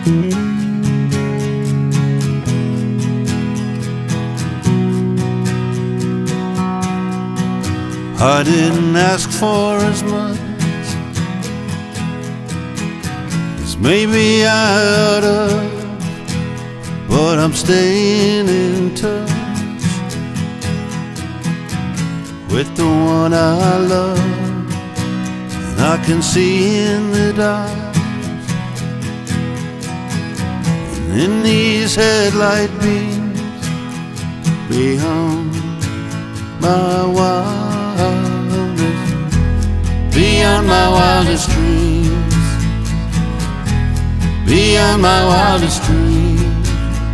I didn't ask for as much as maybe I oughta, but I'm staying in touch with the one I love, and I can see in the dark, and in these headlight beams, beyond my beyond my wildest dreams, beyond my wildest dreams,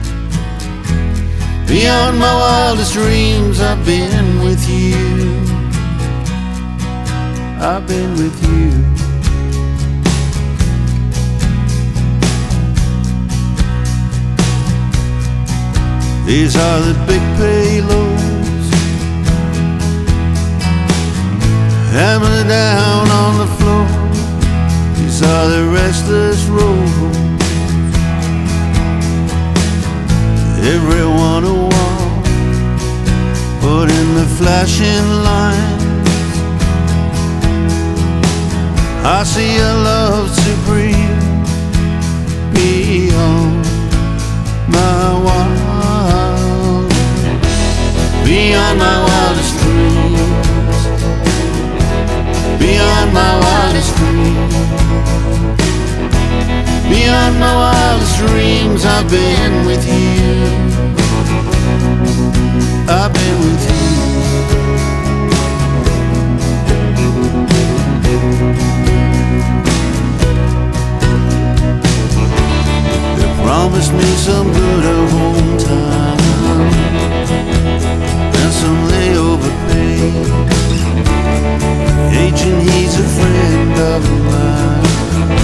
beyond my wildest dreams, I've been with you, I've been with you. These are the big payloads, hammer down on the floor. These are the restless roads, everyone a walk, but in the flashing lines I see a love supreme, beyond my wild, beyond my wildest dreams, beyond my wildest dreams, beyond my wildest dreams, I've been with you, I've been with you. They promised me some good at home time and some layover pay. Agent, he's a friend of mine,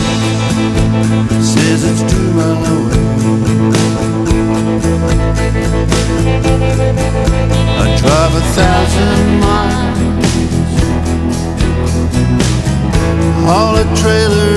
says it's 2 miles away. I drive 1,000 miles, haul a trailer